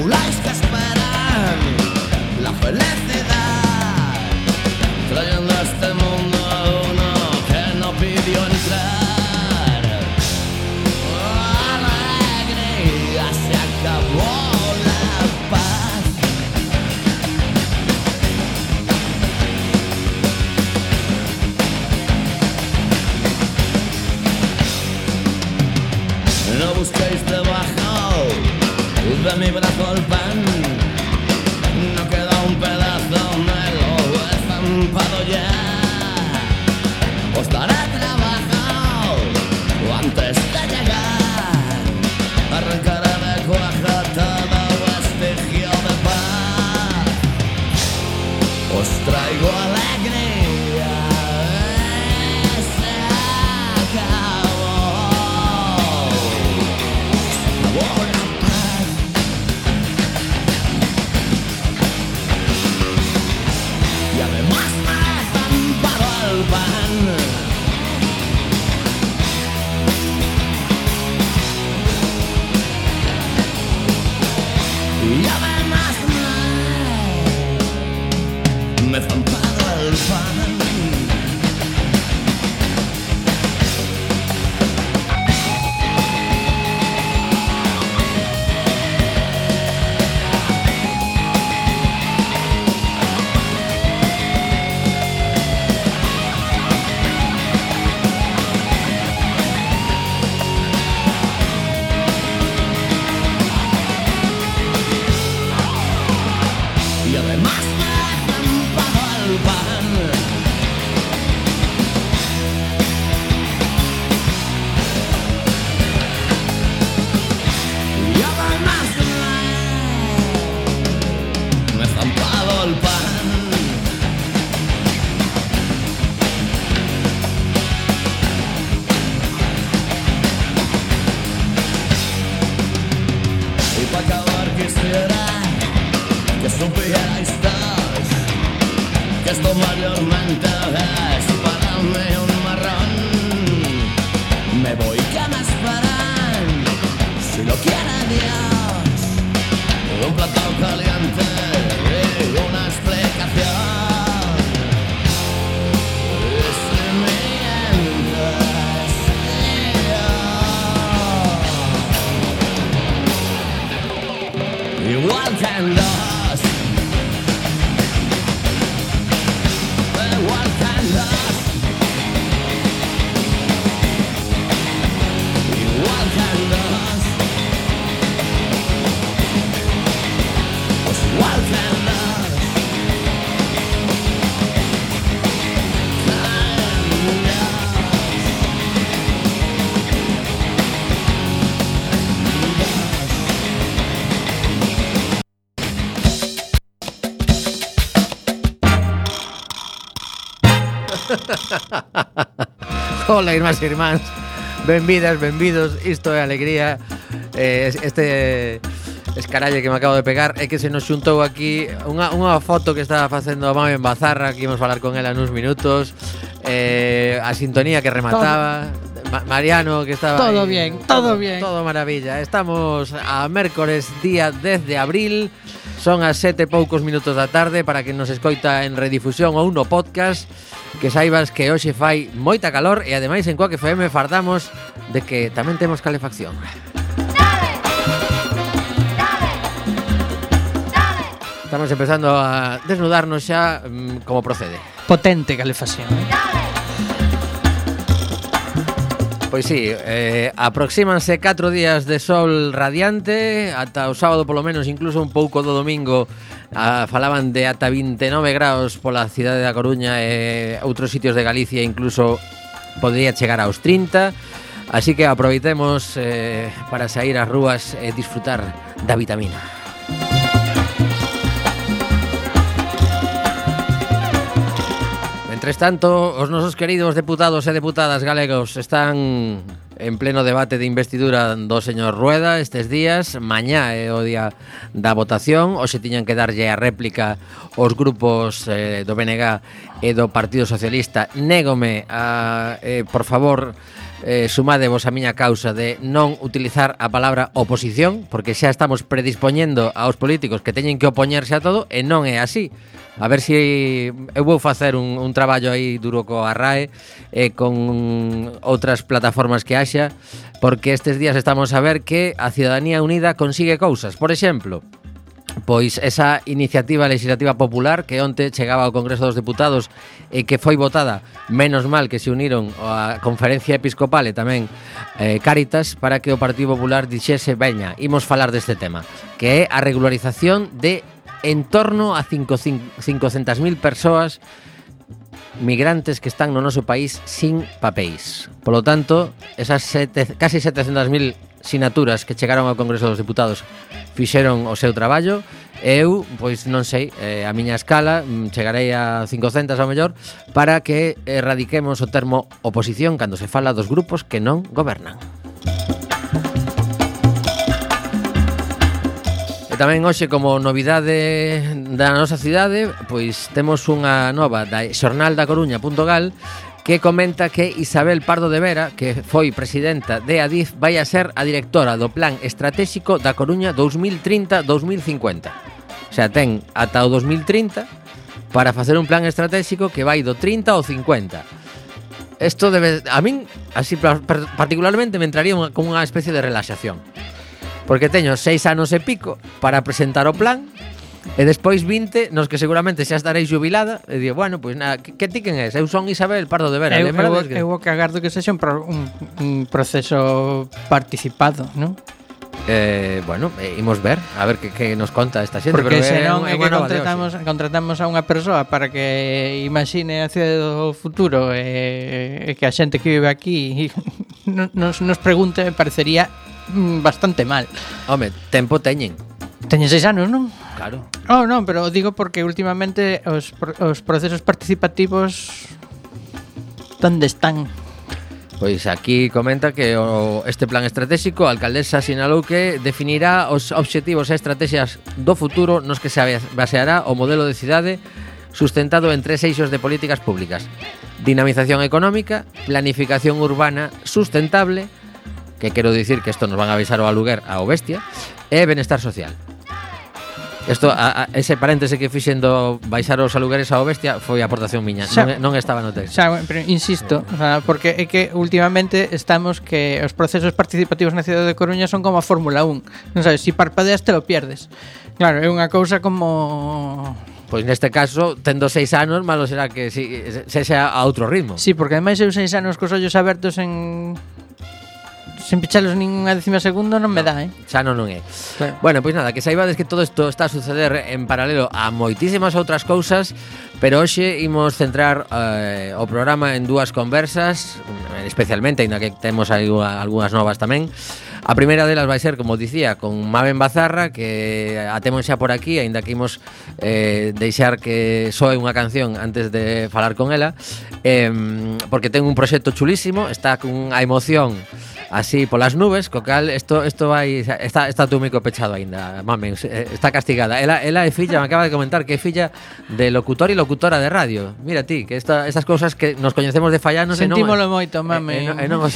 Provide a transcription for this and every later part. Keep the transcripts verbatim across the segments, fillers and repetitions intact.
populáis que esperan la felicidad, trayendo a este mundo a uno que no pidió entrar. Oh, alegría, se acabó la paz. No busquéis debajo de mi brazo el pan, no queda un pedazo, me lo he estampado ya. Os daré trabajo antes de llegar, arrancaré de cuaja todo vestigio de paz. Os traigo alegría, se acabó, se acabó la paz. Y además me he estampado el pan. Y además me, me he estampado el pan. Y además me he estampado el pan. Y además me, me he estampado el pan. Y para acabar quisiera que supierais todos que esto mayormente es para mí un marrón. Me voy, que me esperan, si lo quiere Dios, un plato caliente y una explicación. Y si mientes, sí, igual que en dos. Igual que en dos. Igual que en dos. Pues igual que en dos. Hola, irmás e irmáns, benvidas, benvidos. Isto é Alegría. eh, Este escaralle que me acabo de pegar é que se nos xuntou aquí unha, unha foto que estaba facendo a Mami en Bazarra, que íbamos falar con ela nuns minutos. eh, A sintonía que remataba Ma- Mariano, que estaba Todo aí. bien, todo bien. Todo maravilla. Estamos a mércores día dez de abril. Son as sete e poucos minutos da tarde. Para que nos escoita en redifusión ou no podcast, que saibas que hoxe fai moita calor. E ademais en Quack F M fardamos de que tamén temos calefacción. Estamos empezando a desnudarnos xa. mm, Como procede? Potente calefacción, eh? Pois sí, eh, aproxímanse catro días de sol radiante. Ata o sábado polo menos, incluso un pouco do domingo, ah, falaban de ata vinte e nove graus pola cidade da Coruña e outros sitios de Galicia, incluso podría chegar aos trinta. Así que aproveitemos eh, para sair ás rúas e disfrutar da vitamina. Mentres tanto, os nosos queridos deputados e deputadas galegos están en pleno debate de investidura do señor Rueda estes días. Mañá é o día da votación. Hoxe tiñan que darlle a réplica os grupos eh, do B N G e do Partido Socialista. Négome a, eh, por favor, eh, sumadevos a miña causa de non utilizar a palabra oposición, porque xa estamos predispoñendo aos políticos que teñen que opoñerse a todo, e non é así. A ver se eu vou facer un, un traballo aí duro coa R A E e con outras plataformas que haxa, porque estes días estamos a ver que a Ciudadanía Unida consigue cousas. Por exemplo, pois esa iniciativa legislativa popular que onte chegaba ao Congreso dos Deputados e que foi votada, menos mal que se uniron a Conferencia Episcopal e tamén eh, Cáritas para que o Partido Popular dixese, veña, imos falar deste tema, que é a regularización de en torno a cincocentas mil persoas migrantes que están no noso país sin papéis. Por lo tanto, esas sete, casi setecentas mil sinaturas que chegaron ao Congreso dos Deputados fixeron o seu traballo. Eu, pois non sei, eh, a miña escala chegarei a cincocentas ao mellor para que erradiquemos o termo oposición cando se fala dos grupos que non gobernan. E tamén hoxe, como novidade da nosa cidade, pois temos unha nova da xornal da coruña punto gal que comenta que Isabel Pardo de Vera, que foi presidenta de Adif, vai a ser a directora do Plan Estratégico da Coruña dous mil trinta a dous mil cincuenta. O sea, ten ata o dous mil trinta para facer un plan estratégico que vai do trinta ao cincuenta. Isto debe, a min, así particularmente, me entraría unha, como unha especie de relaxación. Porque teño seis anos e pico para presentar o plan e despois vinte nos que seguramente xa estarei jubilada e digo, bueno, pois nada, que, que ti quen és? Eu son Isabel Pardo de Vera. Eu, eu, que... eu que agardo que sexa un, pro, un, un proceso participado, non? Eh, bueno, eh, imos ver a ver que, que nos conta esta xente. Porque pero senón é, é, é que bueno, contratamos, contratamos a unha persoa para que imagine a cidade do futuro e, e que a xente que vive aquí nos, nos pregunte, me parecería bastante mal. Home, tempo teñen. Teñen seis anos, non? Claro. Oh, non, pero digo porque últimamente os, os procesos participativos onde están? Pois aquí comenta que o, este plan estratégico, a alcaldesa sinalou que definirá os obxectivos e estrategias do futuro nos que se baseará o modelo de cidade sustentado en tres eixos de políticas públicas: dinamización económica, planificación urbana sustentable, que quero dicir que isto nos van a avisar o aluguer ao bestia, e benestar social. Isto, a, a, ese paréntese que fixen do baixar os alugueres ao bestia foi a aportación miña, xa, non, non estaba no texto. Xa, pero insisto, o sea, porque é que últimamente estamos que os procesos participativos na cidade de Coruña son como a Fórmula un. Non sabes, si parpadeas te lo pierdes. Claro, é unha cousa como... Pois neste caso, tendo seis anos, malo será que si, sexa a outro ritmo. Sí, porque ademais eu seis anos cos ollos abertos en... sen pichalos nin unha décima segundo non me dá, eh? Xa non non é. Claro. Bueno, pois nada, que saibades que todo isto está a suceder en paralelo a moitísimas outras cousas, pero hoxe imos centrar eh, o programa en dúas conversas, especialmente, ainda que temos algunhas novas tamén. A primeira delas vai ser, como dicía, con Maben Bazarra, que a temos xa por aquí, aínda que imos eh, deixar que soe unha canción antes de falar con ela, eh, porque ten un proxecto chulísimo, está con a emoción así polas nubes, co cal isto isto vai está está tu mico pechado aínda, Mamen, está castigada. Ela ela é filla, me acaba de comentar que é filla de locutor e locutora de radio. Mira ti, que esta estas cousas que nos coñecemos de fallanos e non sentímolo moito, Mamen. E, e, e non os...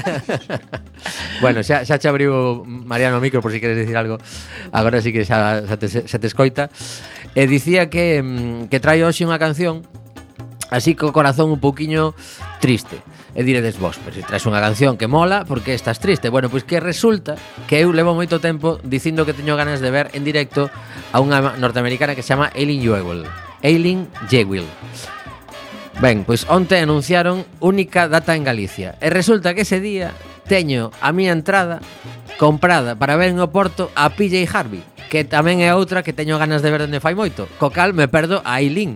Bueno, xa xa che abriu Mariano o micro por si queres dicir algo. Agora sí que xa, xa te, xa te escoita. E dicía que que trae hoxe unha canción así co corazón un pouquiño triste. E diredes vos, pero se traes unha canción que mola, por que estás triste? Bueno, pois que resulta que eu levo moito tempo dicindo que teño ganas de ver en directo a unha norteamericana que se chama Eileen Jewell. Eileen Jewell. Ben, pois onte anunciaron única data en Galicia. E resulta que ese día teño a miña entrada comprada para ver en o Porto a P J Harvey, que tamén é outra que teño ganas de ver dende fai moito. Co cal me perdo a Eileen.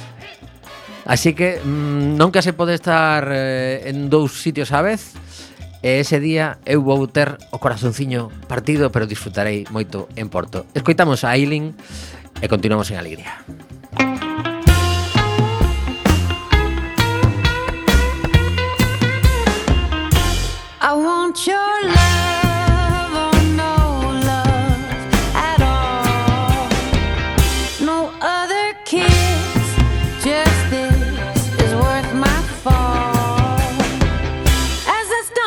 Así que mmm, nunca se pode estar eh, en dous sitios á vez. E ese día eu vou ter o corazonciño partido, pero disfrutarei moito en Porto. Escoitamos a Eileen e continuamos en alegría. I want your love or no love at all. No other kiss, just this is worth my fall. As I start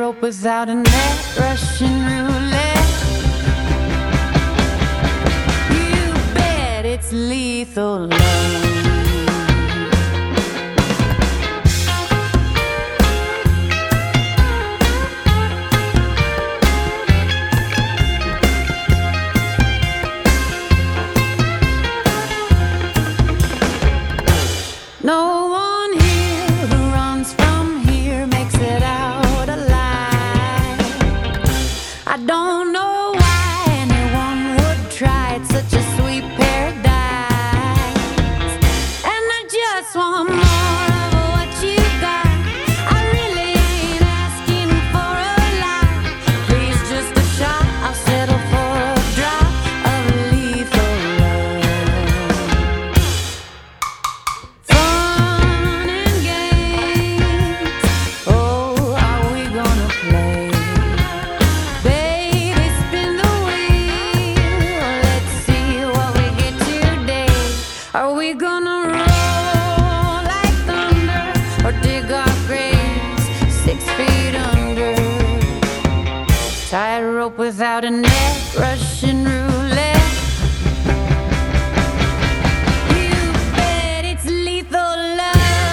Tightrope without a net, Russian roulette. You bet it's lethal love. No one here who runs from here makes it out alive. I don't know why anyone would try. It's such a sweet paradise. And I just want more of what you got. I really ain't asking for a lot. Please, just a shot. I'll settle for a drop of lethal love. Fun and games. Oh, are we gonna play? Baby, spin the wheel. Let's see what we get today. Are we gonna roll like thunder or dig our graves six feet under? Tightrope without a net, Russian roulette. You bet it's lethal love.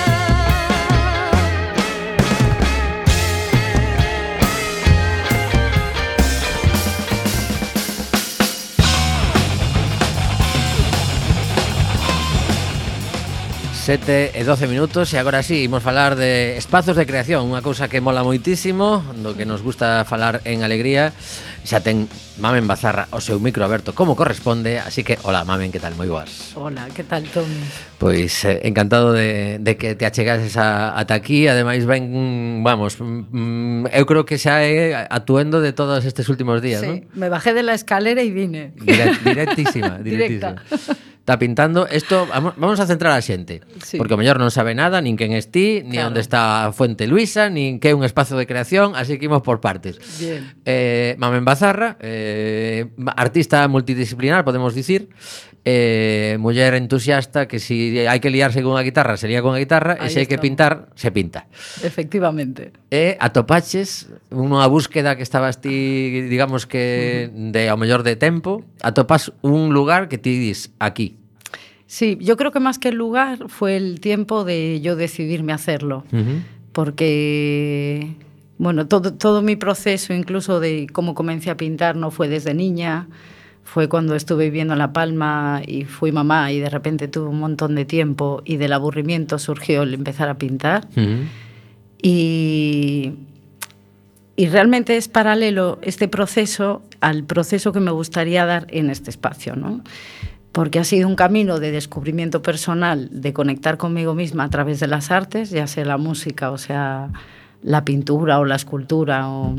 Sete e doce minutos e agora sí, imos falar de espazos de creación, unha cousa que mola moitísimo, do que nos gusta falar en Alegría. Xa ten Mamen Bazarra o seu micro aberto como corresponde, así que, hola Mamen, que tal? Moi boas. Hola, que tal, Tommy? Pois eh, encantado de, de que te achegases a, ata aquí. Ademais ben, vamos, mm, eu creo que xa é atuendo de todos estes últimos días, Sí, ¿no? me bajé de la escalera y vine. Direct, directísima, directísima. Directa. Está pintando isto, vamos vamos a centrar a xente, Sí. porque o mellor non sabe nada, nin quen es ti, ni Claro. onde está a Fuente Luisa, nin que é un espazo de creación, así que imos por partes. Bien. Eh, Mamen Bazarra, eh, artista multidisciplinar, podemos dicir, eh, muller entusiasta que si hai que liarse con a guitarra, se lía con a guitarra, e Ahí se hai que estamos. pintar, se pinta. Efectivamente. E atopaches unha búsqueda que estabas ti, digamos que de ao mellor de tempo, atopas un lugar que ti dis aquí. Sí, yo creo que más que el lugar fue el tiempo de yo decidirme a hacerlo. Uh-huh. Porque, bueno, todo, todo mi proceso, incluso de cómo comencé a pintar, no fue desde niña. Fue cuando estuve viviendo en La Palma y fui mamá y de repente tuve un montón de tiempo y del aburrimiento surgió el empezar a pintar. Uh-huh. Y, y realmente es paralelo este proceso al proceso que me gustaría dar en este espacio, ¿no? Porque ha sido un camino de descubrimiento personal, de conectar conmigo misma a través de las artes, ya sea la música, o sea, la pintura o la escultura. O...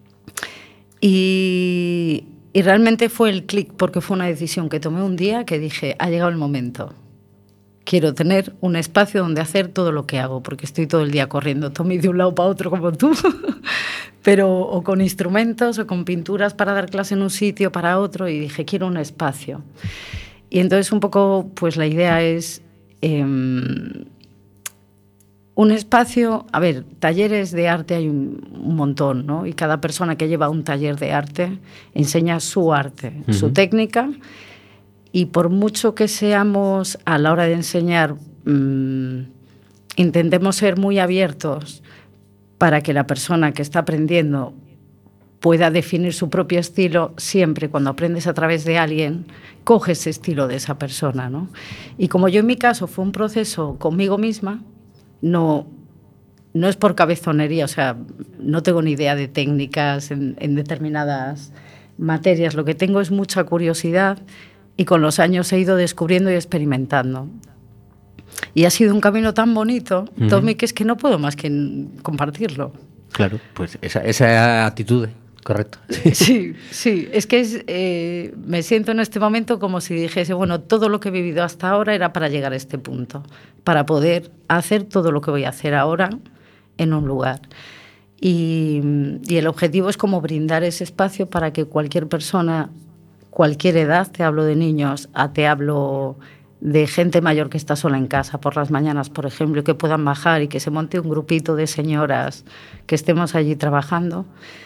Y, y realmente fue el clic, porque fue una decisión que tomé un día que dije, ha llegado el momento. Quiero tener un espacio donde hacer todo lo que hago, porque estoy todo el día corriendo, Tommy, de un lado para otro como tú, pero o con instrumentos o con pinturas para dar clase en un sitio, para otro, y dije, quiero un espacio. Y entonces un poco, pues la idea es eh, un espacio, a ver, talleres de arte hay un, un montón, ¿no? Y cada persona que lleva un taller de arte enseña su arte, uh-huh. su técnica, y por mucho que seamos a la hora de enseñar, mmm, intentemos ser muy abiertos para que la persona que está aprendiendo pueda definir su propio estilo. Siempre cuando aprendes a través de alguien, coges ese estilo de esa persona, ¿no? Y como yo en mi caso fue un proceso conmigo misma, no, no es por cabezonería, o sea, no tengo ni idea de técnicas en, en determinadas materias, lo que tengo es mucha curiosidad y con los años he ido descubriendo y experimentando. Y ha sido un camino tan bonito, uh-huh. Tommy, que es que no puedo más que compartirlo. Claro, pues esa, esa actitud, correcto. Sí, sí, es que es, eh, me siento en este momento como si dijese, bueno, todo lo que he vivido hasta ahora era para llegar a este punto, para poder hacer todo lo que voy a hacer ahora en un lugar. Y, y el objetivo es como brindar ese espacio para que cualquier persona, cualquier edad, te hablo de niños, a te hablo de gente mayor que está sola en casa por las mañanas, por ejemplo, que puedan bajar y que se monte un grupito de señoras que estemos allí trabajando.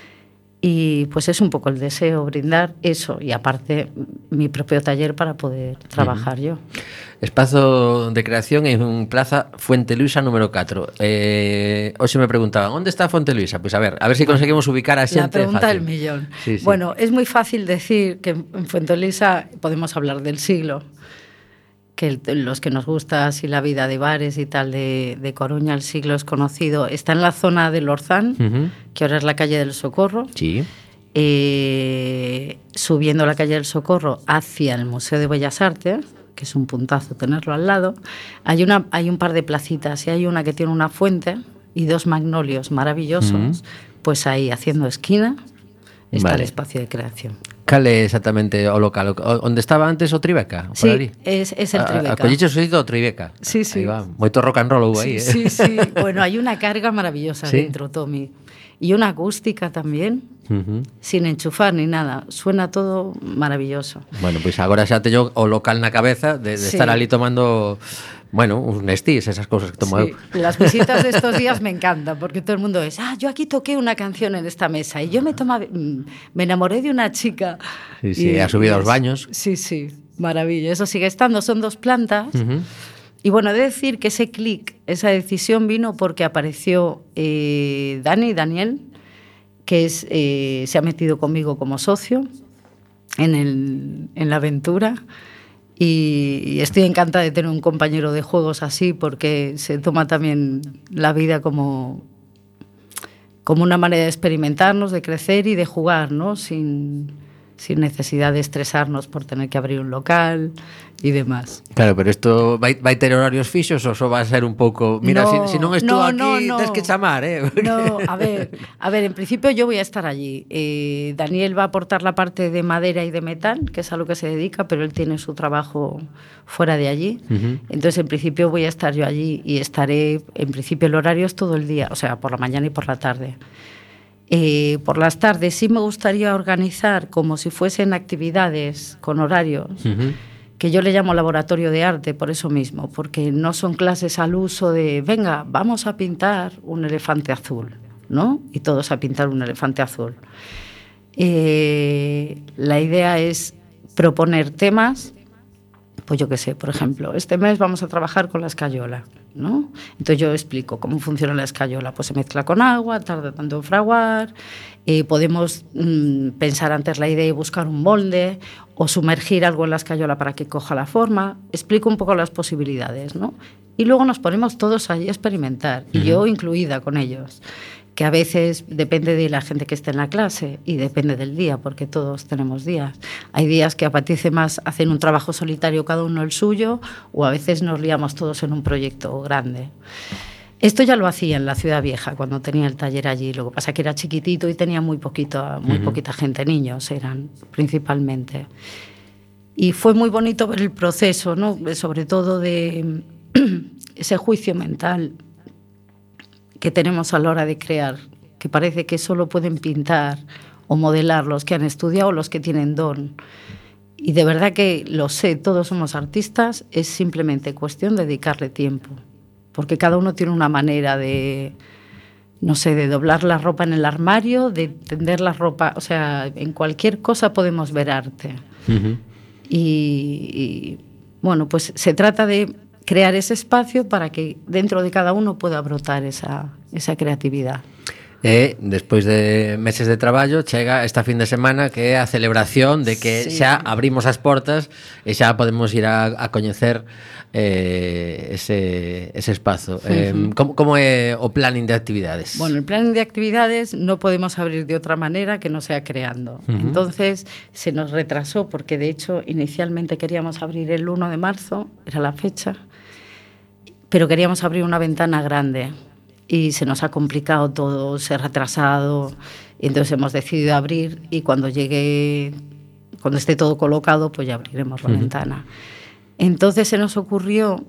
Y pues es un poco el deseo, brindar eso, y aparte mi propio taller para poder trabajar uh-huh. yo. Espazo de creación en Plaza Fuente Luisa número catro. Eh, hoxe me preguntaban, onde está Fuente Luisa? Pois pues a ver, a ver se si conseguimos ubicar a xente. La pregunta fácil. del millón. Sí, sí. Bueno, es muy fácil decir que en Fuente Luisa podemos hablar del siglo, que el, los que nos gusta así la vida de bares y tal de, de Coruña, el siglo es conocido. Está en la zona del Orzán, uh-huh. que ahora es la calle del Socorro. Sí. Eh, subiendo la calle del Socorro hacia el Museo de Bellas Artes, que es un puntazo tenerlo al lado, hay, una, hay un par de placitas y hay una que tiene una fuente y dos magnolios maravillosos, uh-huh. pues ahí haciendo esquina está vale. el espacio de creación. Cal é exactamente o local? Onde estaba antes o Tribeca? Por sí, ali? es, es el Tribeca. A, a colliche o sitio do Tribeca. Sí, sí. Aí va, moito rock and roll hubo aí. Sí, eh? sí, sí. Bueno, hay una carga maravillosa ¿Sí? dentro, Tommy. Y una acústica también, uh-huh. sin enchufar ni nada. Suena todo maravilloso. Bueno, pois pues agora xa teño o local na cabeza de, de sí. estar ali tomando... Bueno, un Nestis, esas cosas que tomo sí. eu. Las visitas de estos días me encantan, porque todo el mundo es, ah, yo aquí toqué una canción en esta mesa y yo me tomaba, me enamoré de una chica. Sí, sí, y, ha subido a los baños. Sí, sí, maravilla. Eso sigue estando, son dos plantas. Uh-huh. Y bueno, he de decir que ese clic, esa decisión vino porque apareció eh, Dani, Daniel, que es, eh, se ha metido conmigo como socio en, el, en la aventura. Y estoy encantada de tener un compañero de juegos así, porque se toma también la vida como, como una manera de experimentarnos, de crecer y de jugar, ¿no? Sin, sin necesidad de estresarnos por tener que abrir un local y demás. Claro, pero isto vai, vai ter horarios fixos ou só vai ser un pouco... Mira, no, si, si non estou no, aquí, no, no. tens que chamar, eh? No, a ver, a ver, en principio yo voy a estar allí. Eh, Daniel va a aportar la parte de madera y de metal, que es a lo que se dedica, pero él tiene su trabajo fuera de allí. Uh-huh. Entonces, en principio voy a estar yo allí y estaré, en principio el horario es todo el día, o sea, por la mañana y por la tarde. Eh, por las tardes sí me gustaría organizar como si fuesen actividades con horarios, uh-huh. que yo le llamo laboratorio de arte por eso mismo, porque no son clases al uso de, venga, vamos a pintar un elefante azul, ¿no? Y todos a pintar un elefante azul. Eh, la idea es proponer temas, pues yo qué sé, por ejemplo, este mes vamos a trabajar con la escayola, ¿no? Entonces yo explico cómo funciona la escayola, pues se mezcla con agua, tarda tanto en fraguar, eh, podemos mmm, pensar antes la idea y buscar un molde o sumergir algo en la escayola para que coja la forma, explico un poco las posibilidades, ¿no? Y luego nos ponemos todos allí a experimentar, uh-huh. y yo incluida con ellos, que a veces depende de la gente que esté en la clase y depende del día, porque todos tenemos días. Hay días que apetece más hacer un trabajo solitario, cada uno el suyo, o a veces nos liamos todos en un proyecto grande. Esto ya lo hacía en la Ciudad Vieja, cuando tenía el taller allí. Lo que pasa es que era chiquitito y tenía muy, poquito, muy uh-huh. poquita gente, niños eran principalmente. Y fue muy bonito ver el proceso, ¿no? Sobre todo de ese juicio mental que tenemos a la hora de crear, que parece que solo pueden pintar o modelar los que han estudiado o los que tienen don. Y de verdad que lo sé, todos somos artistas, es simplemente cuestión de dedicarle tiempo, porque cada uno tiene una manera de, no sé, de doblar la ropa en el armario, de tender la ropa, o sea, en cualquier cosa podemos ver arte. Uh-huh. y, y bueno, pues se trata de crear ese espacio para que dentro de cada uno pueda brotar esa, esa creatividad. E despois de meses de traballo chega esta fin de semana, que é a celebración de que sí. xa abrimos as portas e xa podemos ir a, a coñecer eh, ese, ese espazo. Uh-huh. eh, como, como é o planning de actividades? Bueno, el planning de actividades no podemos abrir de otra manera que no sea creando. Uh-huh. Entonces se nos retrasó porque de hecho inicialmente queríamos abrir el uno de marzo, era la fecha, pero queríamos abrir una ventana grande y se nos ha complicado todo, se ha retrasado, y entonces hemos decidido abrir y cuando llegue, cuando esté todo colocado, pues ya abriremos la uh-huh. ventana. Entonces se nos ocurrió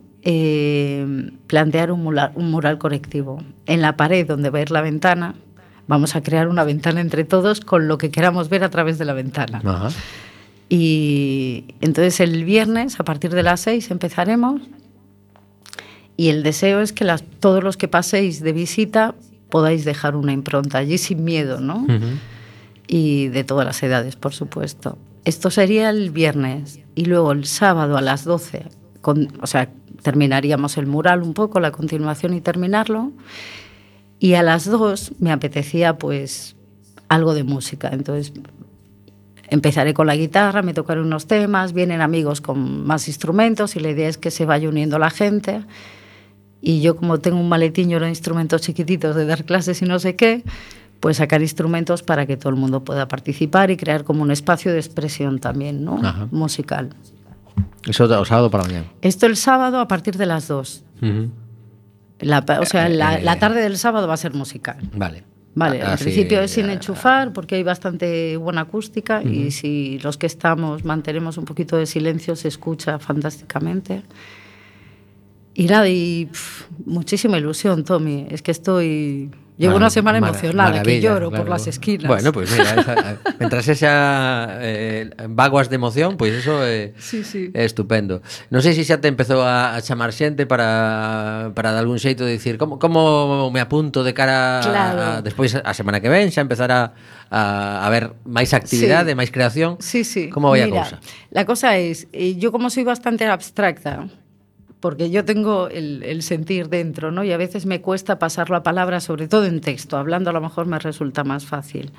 eh, plantear un mural, un mural colectivo. En la pared donde va a ir la ventana, vamos a crear una ventana entre todos con lo que queramos ver a través de la ventana. Uh-huh. Y entonces el viernes, a partir de las seis, empezaremos. Y el deseo es que las, todos los que paséis de visita podáis dejar una impronta allí sin miedo, ¿no? Uh-huh. Y de todas las edades, por supuesto. Esto sería el viernes. Y luego el sábado a las doce, con, o sea, terminaríamos el mural un poco, la continuación y terminarlo. Y a las dos me apetecía, pues, algo de música. Entonces, empezaré con la guitarra, me tocaré unos temas, vienen amigos con más instrumentos y la idea es que se vaya uniendo la gente. Y yo, como tengo un maletiño de instrumentos chiquititos de dar clases y no sé qué, pues sacar instrumentos para que todo el mundo pueda participar y crear como un espacio de expresión también, ¿no? Ajá. Musical. Eso o sábado para mañana. Esto el sábado a partir de las dos. Uh-huh. La, o sea, la, Eh, la tarde del sábado va a ser musical. Vale. Vale, Ah, en sí, principio es sin ya. enchufar porque hay bastante buena acústica uh-huh. y si los que estamos mantenemos un poquito de silencio se escucha fantásticamente. Y nada, y pff, muchísima ilusión, Tommy. Es que estoy... Llevo Mar- una semana mar- emocionada, que lloro claro. por las esquinas. Bueno, pues mira, esa, mientras sea eh, vaguas de emoción, pues eso eh, Sí, sí. é estupendo. Non sei se xa te empezou a, a chamar xente para, para de algún xeito de dicir como, como me apunto de cara a, Claro. a, despois a semana que ven xa empezará a, a ver máis actividade, Sí. máis creación. Sí, sí. Como vai a Mira, cousa? La cosa es, eh, yo como soy bastante abstracta, porque yo tengo el, el sentir dentro, ¿no? Y a veces me cuesta pasarlo a palabras, sobre todo en texto. Hablando a lo mejor me resulta más fácil.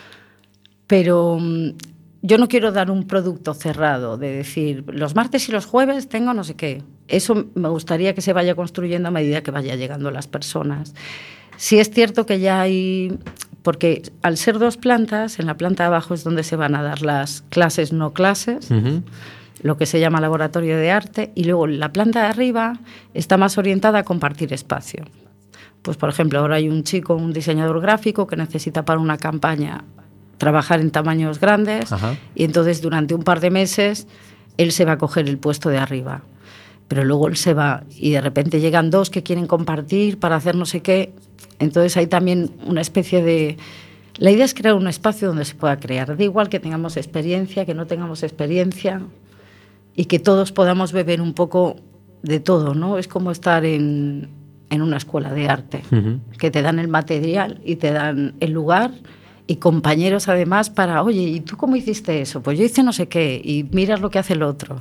Pero mm, yo no quiero dar un producto cerrado, de decir, los martes y los jueves tengo no sé qué. Eso me gustaría que se vaya construyendo a medida que vaya llegando las personas. Sí es cierto que ya hay... Porque al ser dos plantas, en la planta de abajo es donde se van a dar las clases no clases, Uh-huh. lo que se llama laboratorio de arte, y luego la planta de arriba está más orientada a compartir espacio. Pues, por ejemplo, ahora hay un chico, un diseñador gráfico, que necesita para una campaña trabajar en tamaños grandes, Ajá. y entonces durante un par de meses él se va a coger el puesto de arriba. Pero luego él se va y de repente llegan dos que quieren compartir para hacer no sé qué. Entonces hay también una especie de... La idea es crear un espacio donde se pueda crear. Da igual que tengamos experiencia, que no tengamos experiencia, y que todos podamos beber un poco de todo, ¿no? Es como estar en, en una escuela de arte, Uh-huh. que te dan el material y te dan el lugar y compañeros además para, oye, ¿y tú cómo hiciste eso? Pues yo hice no sé qué, y miras lo que hace el otro.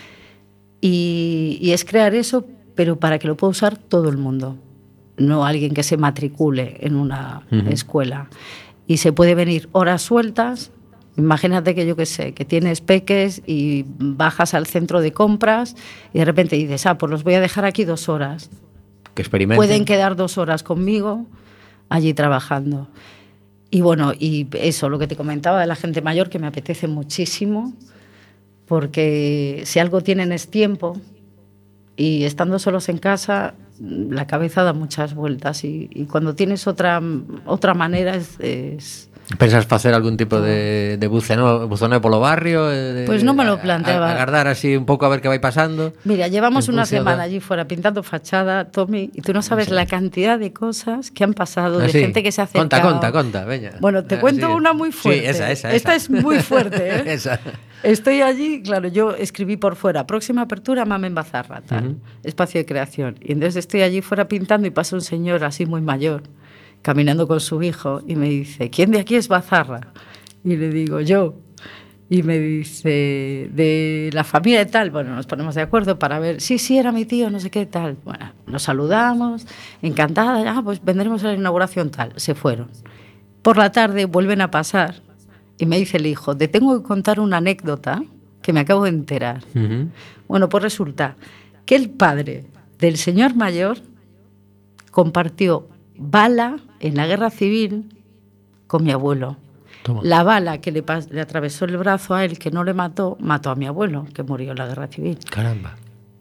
Y, y es crear eso, pero para que lo pueda usar todo el mundo, no alguien que se matricule en una Uh-huh. escuela. Y se puede venir horas sueltas. Imagínate que yo qué sé, que tienes peques y bajas al centro de compras y de repente dices, ah, pues los voy a dejar aquí dos horas. Que experimenten. Pueden quedar dos horas conmigo allí trabajando. Y bueno, y eso, lo que te comentaba de la gente mayor, que me apetece muchísimo, porque si algo tienen es tiempo, y estando solos en casa, la cabeza da muchas vueltas, y, y cuando tienes otra, otra manera es... es Pensas facer algún tipo de, de buceno, buzoneo polo barrio? De, Pues no me lo planteaba. A, agardar así un pouco a ver que vai pasando. Mira, llevamos En una función semana de- allí fuera pintando fachada, Tommy, y tú no sabes Sí. la cantidad de cosas que han pasado, de Ah, sí. gente que se ha Conta, acercado. conta, conta, veña. Bueno, te Ah, cuento sí. una muy fuerte. Sí, esa, esa, Esta esa. es muy fuerte, ¿eh? Esa. Estoy allí, claro, yo escribí por fuera, próxima apertura, Mamen Bazarra, tal, Ujú. espacio de creación. Y entonces estoy allí fuera pintando y pasa un señor así muy mayor, caminando con su hijo, y me dice, ¿quién de aquí es Bazarra? Y le digo, yo. Y me dice, de la familia de tal. Bueno, nos ponemos de acuerdo para ver, sí, sí, era mi tío, no sé qué, tal. Bueno, nos saludamos, encantada, ah, pues vendremos a la inauguración, tal. Se fueron. Por la tarde vuelven a pasar y me dice el hijo, te tengo que contar una anécdota que me acabo de enterar. Uh-huh. Bueno, pues resulta que el padre del señor mayor compartió bala en la guerra civil con mi abuelo. Toma. La bala que le, pas- le atravesó el brazo a él, que no le mató, mató a mi abuelo, que murió en la guerra civil. Caramba.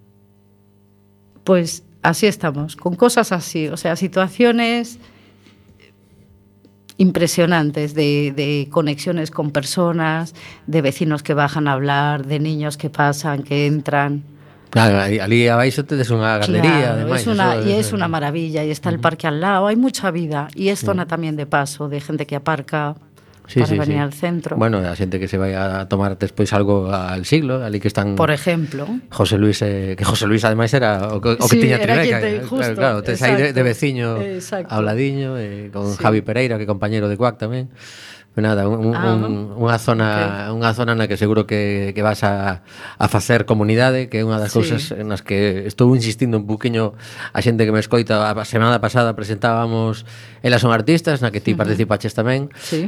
Pues así estamos, con cosas así, o sea, situaciones impresionantes de, de conexiones con personas, de vecinos que bajan a hablar, de niños que pasan, que entran. Claro, ali, ali abaixo tedes unha galería, Claro, ademais. es una, eso y es una maravilla, y está el parque al lado, hay mucha vida, y es zona también de paso, de gente que aparca, Sí, para sí, venir sí. al centro. Bueno, a xente que se vai a tomar despois algo al siglo, ali que están Por ejemplo. José Luis, eh, que José Luis ademais era o que, o que Sí, tiña era Tribeca. quien te- claro, justo, claro, tes aí de, de exacto. veciño Exacto. ao ladiño, eh, con Sí. Javi Pereira, que é compañeiro de Cuac tamén. Pues nada, un, Ah, un, unha zona okay. unha zona na que seguro que, que vas a, a facer comunidade, que é unha das Sí. cousas nas que estou insistindo un poquinho a xente que me escoita. A semana pasada presentábamos Elas son artistas, na que ti uh -huh. participaches tamén. Sí.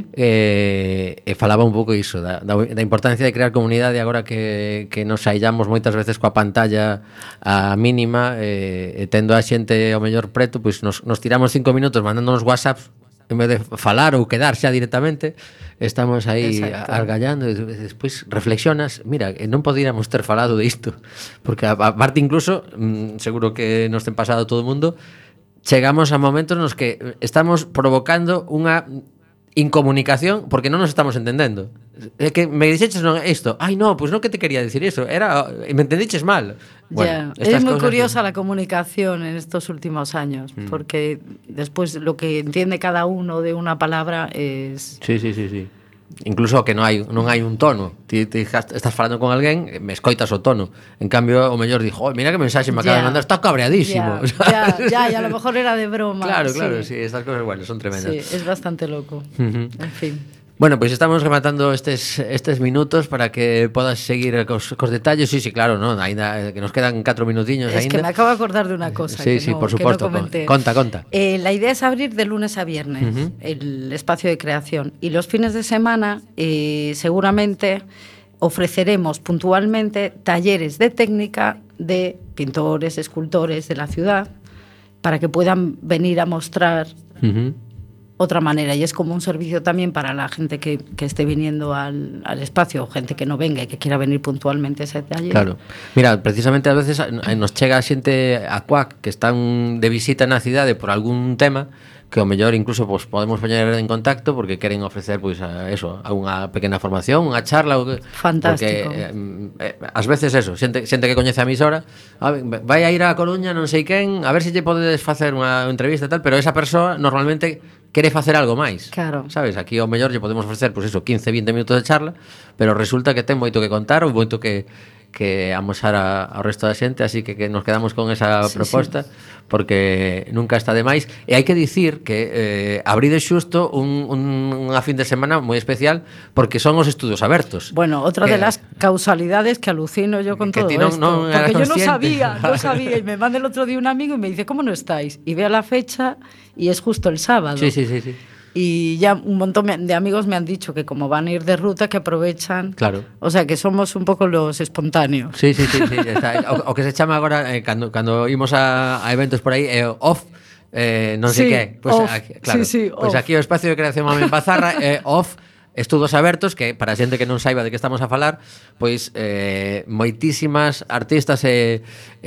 Eh, e falaba un pouco iso da, da, da importancia de crear comunidade agora que, que nos saillamos moitas veces coa pantalla a mínima, eh, e tendo a xente ao mellor preto, pois nos, nos tiramos cinco minutos mandándonos whatsapps en vez de falar ou quedar xa directamente. Estamos aí Exacto. argallando e despois reflexionas, mira, e non podíamos ter falado de isto, porque a, a parte incluso, mm, seguro que nos ten pasado a todo o mundo, chegamos a momentos nos que estamos provocando unha incomunicación porque non nos estamos entendendo. É que me dixeches non isto. Ai, no, pois pues non que te quería decir eso. Era, me entendiches mal. Ya, Bueno, es muy cosas curiosa que... la comunicación en estos últimos años, Mm. porque después lo que entiende cada uno de una palabra es... Sí, sí, sí, sí. Incluso que non hai non hai un tono. Ti, ti estás falando con alguén, me escoitas o tono. En cambio, o mellor dixo, oh, mira que mensaxe me acaba Ya. de mandar, está cabreadísimo. Ya, ya, ya, y a lo mejor era de broma. Claro, claro, sí. sí, estas cosas, bueno, son tremendas. Sí, es bastante loco. Ujú. En fin. Bueno, pois pues estamos rematando estes estes minutos para que podas seguir cos, cos detalles. Sí, sí, claro, ¿no? Ainda que nos quedan catro minutiños Es aínda. que me acabo de acordar de una cosa Sí, que, sí, no, por que supuesto. no comenté. Conta, conta. Eh, la idea es abrir de lunes a viernes Ujú. el espacio de creación, y los fines de semana eh, seguramente ofreceremos puntualmente talleres de técnica de pintores, escultores de la ciudad, para que puedan venir a mostrar Uh-huh. otra manera, y es como un servicio también para la gente que, que esté viniendo al, al espacio, o gente que no venga y que quiera venir puntualmente a ese taller. Claro. Mira, precisamente a veces nos chega a xente a Cuac que están de visita na cidade por algún tema que ao mellor incluso pues, podemos poñer en contacto porque queren ofrecer pois pues, a eso, unha pequena formación, unha charla ou que, Fantástico. Porque eh, eh, ás veces eso, xente, xente que coñece a emisora, a ver, vai a ir a Coruña non sei quen, a ver se lle podedes facer unha entrevista e tal, pero esa persoa normalmente quere facer algo máis. Claro. Sabes, aquí ao mellor lle podemos ofrecer pois pues eso, quince, vinte minutos de charla, pero resulta que ten moito que contar ou moito que que amosar a, ao resto da xente, así que, que nos quedamos con esa Sí, proposta, sí. Porque nunca está de máis. E hai que dicir que eh, abride xusto un, un, unha fin de semana moi especial porque son os estudos abertos. Bueno, otra que, de las causalidades que alucino yo con que todo ti non- esto. non eras porque yo no consciente. sabía, no sabía. Y me manda el otro día un amigo y me dice, ¿cómo no estáis? Y veo la fecha y es justo el sábado. Sí, sí, sí, sí. Y ya un montón de amigos me han dicho que como van a ir de ruta, que aprovechan. Claro. O sea, que somos un poco los espontáneos. Sí, sí, sí, sí, está. O, o que se chama agora eh, cando, cando imos a, a eventos por aí, eh, off eh, non sei Sí, que, pois off. aquí, claro, Sí, sí, pois off. aquí o espacio de creación Mame en Bazarra é eh, off estudos abertos, que para a xente que non saiba de que estamos a falar, pois eh, moitísimas artistas e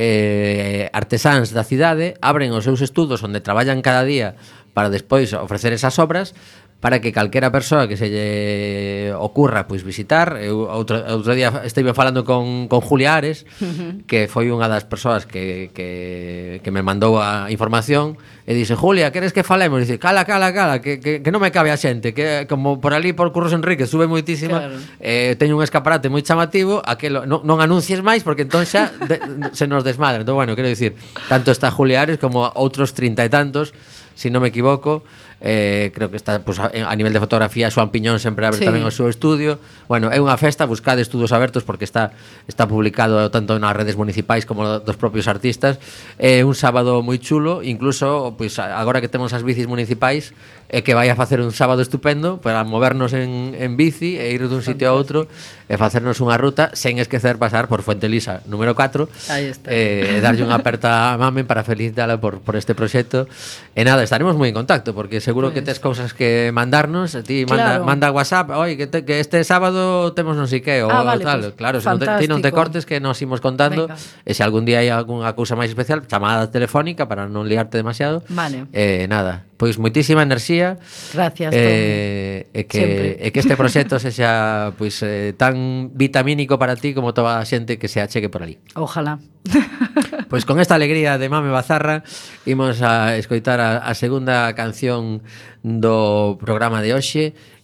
eh, artesáns da cidade abren os seus estudos onde traballan cada día para despois ofrecer esas obras para que calquera persoa que se lle ocurra pois visitar. Eu outro, outro día estive falando con, con Julia Ares, uh-huh. que foi unha das persoas que, que, que me mandou a información e dixe, Julia, queres que falemos? E dice, cala, cala, cala, que, que, que non me cabe a xente, que como por ali por Curros Enrique sube moitísima, Claro. eh, teño un escaparate moi chamativo, aquelo, non, non anuncies máis porque entón xa de, se nos desmadra. Entón, bueno, quero dicir, tanto está Julia Ares como outros trinta e tantos, si non me equivoco. Eh, creo que está pues, a, a nivel de fotografía Xoan Piñón sempre abre Sí. tamén o seu estudio. Bueno, é unha festa, buscade estudos abertos porque está está publicado tanto nas redes municipais como dos propios artistas. É un sábado moi chulo, incluso pues, agora que temos as bicis municipais, é que vai a facer un sábado estupendo para movernos en, en bici e ir dun sitio a outro e facernos unha ruta sen esquecer pasar por Fuente Lisa número catro. Aí está. E eh, darlle unha aperta a Mamen para felicitala por, por este proxecto. E nada, estaremos moi en contacto porque seguro Pues. que tes cousas que mandarnos, a ti manda, Claro. manda WhatsApp, oi, que, te, que este sábado temos non sei que, ou Ah, vale, tal, pues, claro, se non te, ti non te fantástico. cortes que nos imos contando, Venga. e se algún día hai algunha cousa máis especial, chamada telefónica para non liarte demasiado. Vale. Eh, nada, pois moitísima enerxía. Gracias, eh, e que Sempre. e que este proxecto sexa pois eh, tan vitamínico para ti como toda a xente que se achegue por ali. Ojalá. Pois con esta alegría de Mame Bazarra imos a escoitar a, a segunda canción do programa de hoxe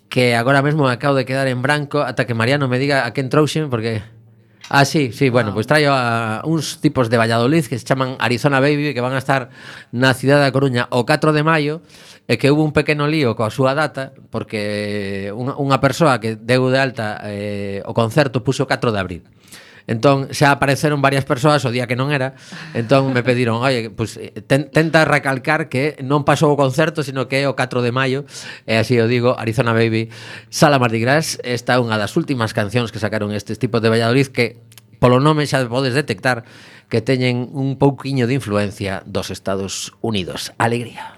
que agora mesmo acabo de quedar en branco ata que Mariano me diga a quen trouxen, porque... Ah, sí, sí, bueno, pois pues traio a uns tipos de Valladolid que se chaman Arizona Baby, que van a estar na cidade da Coruña o catro de maio, e que hubo un pequeno lío coa súa data, porque unha, unha persoa que deu de alta eh, o concerto puxo o catro de abril. Entón xa apareceron varias persoas o día que non era. Entón me pediron, oye, pues, ten, tenta recalcar que non pasou o concerto, sino que é o catro de maio. E así o digo, Arizona Baby, Sala Mardi Gras. Esta é unha das últimas cancións que sacaron estes tipos de Valladolid, que polo nome xa podes detectar que teñen un pouquiño de influencia dos Estados Unidos. Alegría.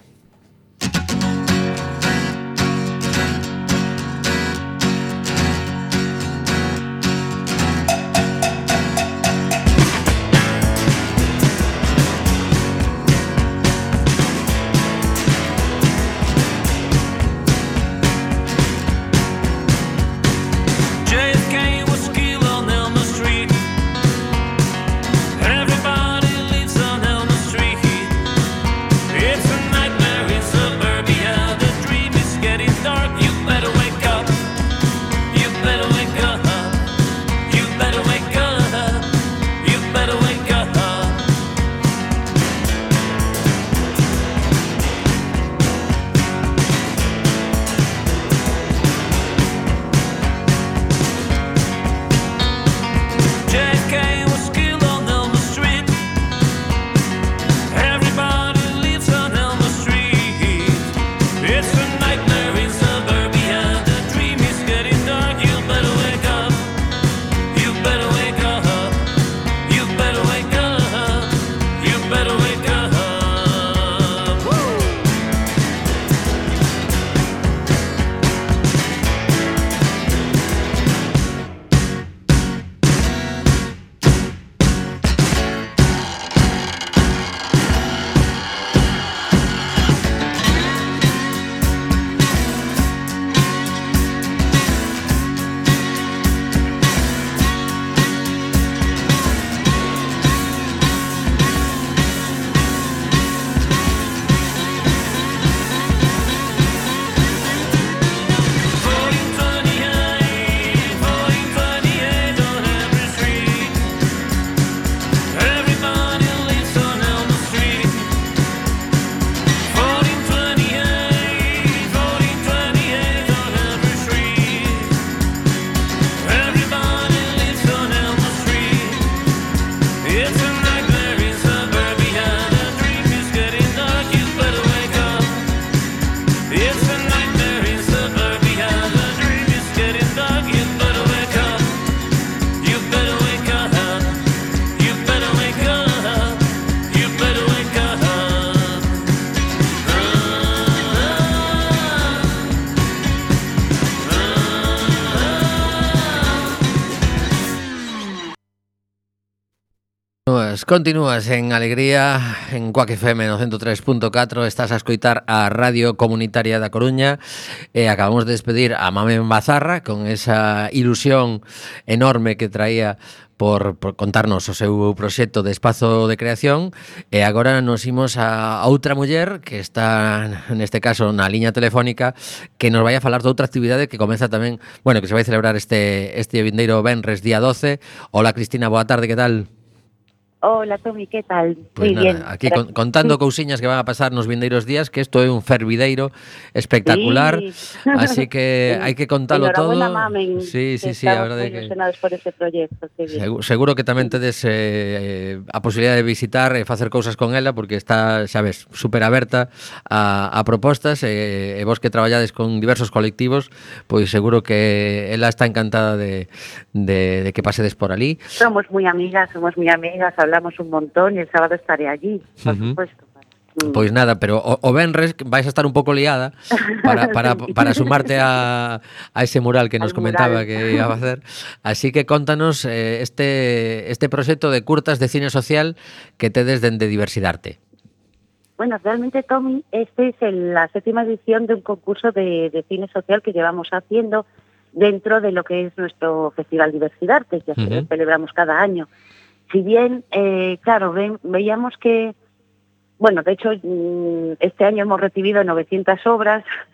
Continúas en Alegría en Cuac F M no ciento tres punto catro. Estás a escoitar a Radio Comunitaria da Coruña e acabamos de despedir a Mamen Bazarra con esa ilusión enorme que traía por, por contarnos o seu proxecto de espazo de creación. E agora nos imos a outra muller que está neste caso na liña telefónica, que nos vai a falar de outra actividade que comeza tamén, bueno, que se vai celebrar este, este vindeiro venres día doce. Hola Cristina, boa tarde, que tal? Hola, Tomi, ¿qué tal? Pues Muy nada, bien. aquí con, contando cousiñas que van a pasar nos vindeiros días, que isto é un fervideiro espectacular, Sí. así que hai que contalo todo. Enhorabuena, Mamen. Sí, sí, que sí, a estamos verdade muy que ilusionados por ese proyecto. Qué bien. seguro, seguro que tamén tedes eh, a posibilidade de visitar e facer cousas con ela, porque está, xa ves, super aberta a, a propostas, e, e vos que traballades con diversos colectivos, pois seguro que ela está encantada de, de, de que pasedes por ali. Somos muy amigas, somos muy amigas, hablamos un montón y el sábado estaré allí, por Ujú. supuesto. Mm. Pois nada, pero o, o venres vais a estar un pouco liada para, para, para sumarte a, a ese mural que nos Al comentaba mural. que iba a facer. Así que contanos eh, este, este proxecto de curtas de cine social que tedes dende Diversidarte. Bueno, realmente, Tommy, este es el- la séptima edición de un concurso de, de cine social que llevamos haciendo dentro de lo que es nuestro Festival Diversidarte, que Ujú. celebramos cada año. Si bien, eh, claro, ven- veíamos que, bueno, de hecho, mm, este año hemos recibido novecientas obras,